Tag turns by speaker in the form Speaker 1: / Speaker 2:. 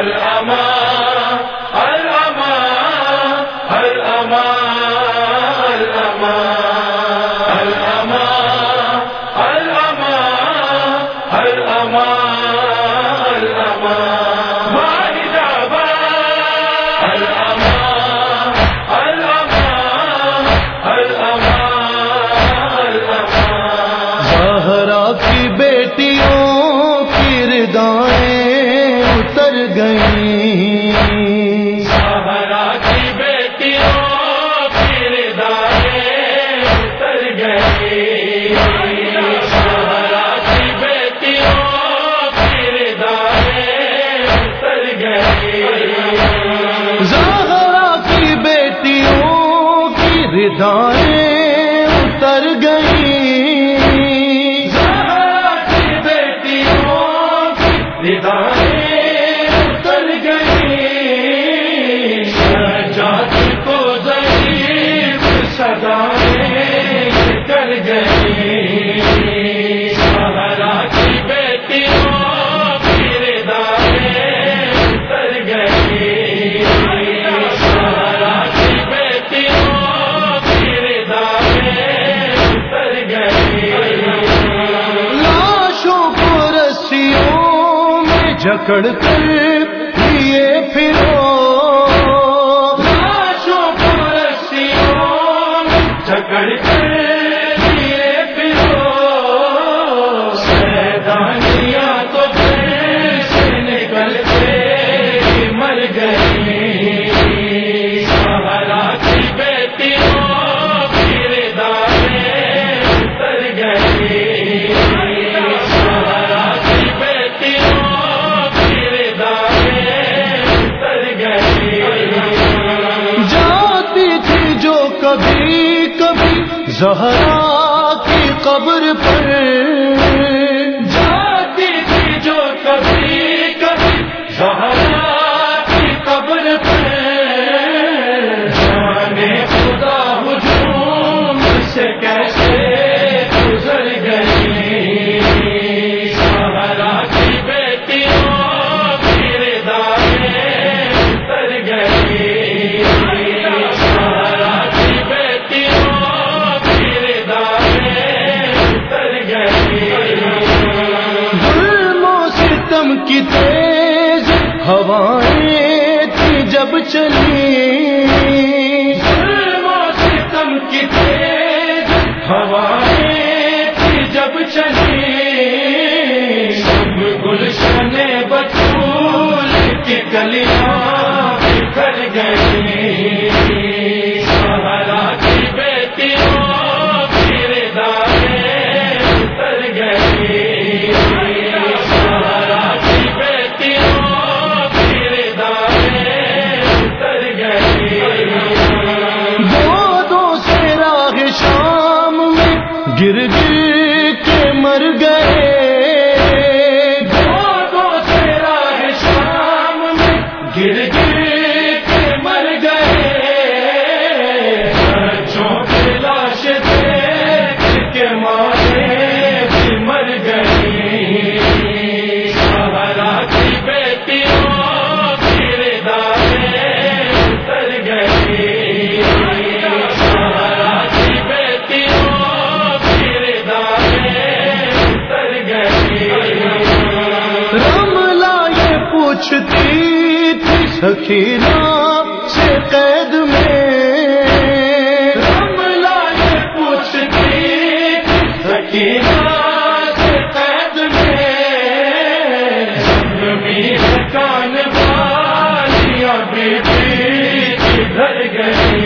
Speaker 1: الامان الامان الامان الامان الامان الامان الامان واحد آباد الامان الامان الامان الامان
Speaker 2: زہرا کی بیٹیوں کی ردائیں اتر گئیں،
Speaker 1: زہرا کی بیٹیوں کی ردائیں اتر گئیں، زہرا کی بیٹیوں کی ردائیں اتر گئیں،
Speaker 2: زہرا کی بیٹیوں کی ردائیں اتر گئیں،
Speaker 1: زہرا کی بیٹیوں کی ردائیں اتر گئیں، سجاد کو ضعیف صدائیں کر گئیں، زہرا کی بیٹیوں کی ردائیں اتر گئیں، زہرا کی بیٹیوں کی ردائیں اتر گئیں،
Speaker 2: لاشوں کو رسیوں میں جکڑ کر لیے پھرو،
Speaker 1: لاشوں کو رسیوں میں جکڑ کر لیے پھرو، سیدانیاں تو پھر سے نکل کے مر گئی، زہرا کی بیٹیوں کی ردائیں اتر گئی، زہرا کی بیٹیوں کی ردائیں اتر گئی،
Speaker 2: جاتی تھی جو کبھی کبھی زہرا کی قبر پر،
Speaker 1: جاتی تھی جو کبھی کبھی زہرا کی قبر پر، جانے خدا ہجوم سے کیسے گزر گئی، زہرا کی بیٹیوں کی ردائیں اتر گئی، زہرا کی بیٹیوں کی ردائیں اتر گئی،
Speaker 2: ظلم و ستم کی تیز ہوائیں تھی جب چلی،
Speaker 1: ظلم و ستم کی تیز ہوائیں تھی جب چلی، سب گلشن بطول کی کلیاں بکھر گئی، زہرا کی بیٹیوں کی ردائیں اتر گئی، زہرا کی بیٹیوں کی ردائیں اتر گئی،
Speaker 2: گودوں سے راہ شام میں گر گر کے مر گئے،
Speaker 1: گودوں سے راہ شام میں گر گر کے مر گئے، بچوں کی لاش دیکھ کے مارے بھی مر گئی، زہرا کی بیٹیوں کی ردائیں اتر گئی، زہرا کی بیٹیوں کی ردائیں اتر گئی،
Speaker 2: رملہ یہ پوچھتی تھی سکینہ سے قید میں،
Speaker 1: رملہ یہ پوچھتی تھی سکینہ سے قید میں، زخمی کان والیاں بی بی کدھر گئی،